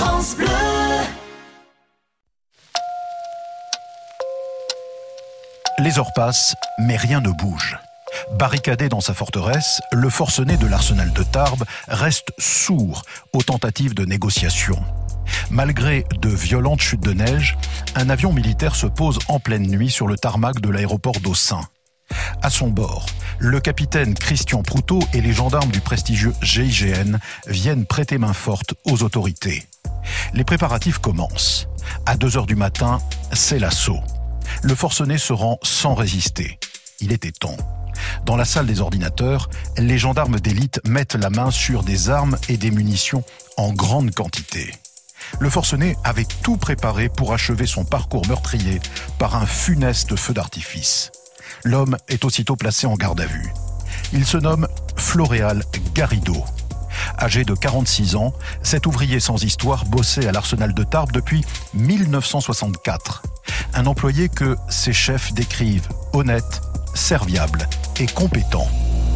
France Bleu. Les heures passent, mais rien ne bouge. Barricadé dans sa forteresse, le forcené de l'arsenal de Tarbes reste sourd aux tentatives de négociation. Malgré de violentes chutes de neige, un avion militaire se pose en pleine nuit sur le tarmac de l'aéroport d'Aussin. À son bord, le capitaine Christian Proutot et les gendarmes du prestigieux GIGN viennent prêter main forte aux autorités. Les préparatifs commencent. À 2h du matin, c'est l'assaut. Le forcené se rend sans résister. Il était temps. Dans la salle des ordinateurs, les gendarmes d'élite mettent la main sur des armes et des munitions en grande quantité. Le forcené avait tout préparé pour achever son parcours meurtrier par un funeste feu d'artifice. L'homme est aussitôt placé en garde à vue. Il se nomme Floréal Garrido. Âgé de 46 ans, cet ouvrier sans histoire bossait à l'arsenal de Tarbes depuis 1964. Un employé que ses chefs décrivent honnête, serviable et compétent.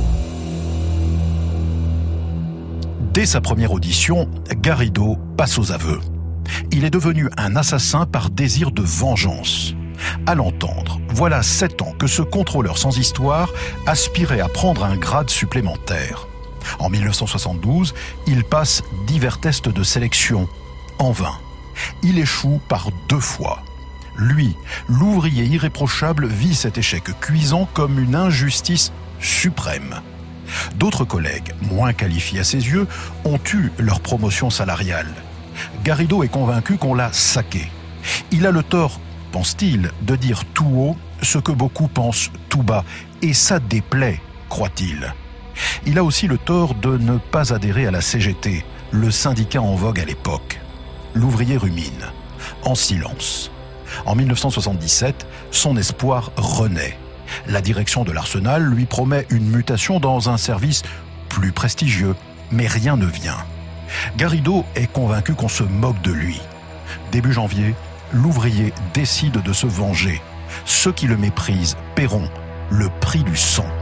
Dès sa première audition, Garrido passe aux aveux. Il est devenu un assassin par désir de vengeance. À l'entendre, voilà 7 ans que ce contrôleur sans histoire aspirait à prendre un grade supplémentaire. En 1972, il passe divers tests de sélection, en vain. Il échoue par 2 fois. Lui, l'ouvrier irréprochable, vit cet échec cuisant comme une injustice suprême. D'autres collègues, moins qualifiés à ses yeux, ont eu leur promotion salariale. Garrido est convaincu qu'on l'a saqué. Il a le tort, pense-t-il, de dire tout haut ce que beaucoup pensent tout bas. Et ça déplaît, croit-il. Il a aussi le tort de ne pas adhérer à la CGT, le syndicat en vogue à l'époque. L'ouvrier rumine, en silence. En 1977, son espoir renaît. La direction de l'Arsenal lui promet une mutation dans un service plus prestigieux, mais rien ne vient. Garrido est convaincu qu'on se moque de lui. Début janvier, l'ouvrier décide de se venger. Ceux qui le méprisent paieront le prix du sang.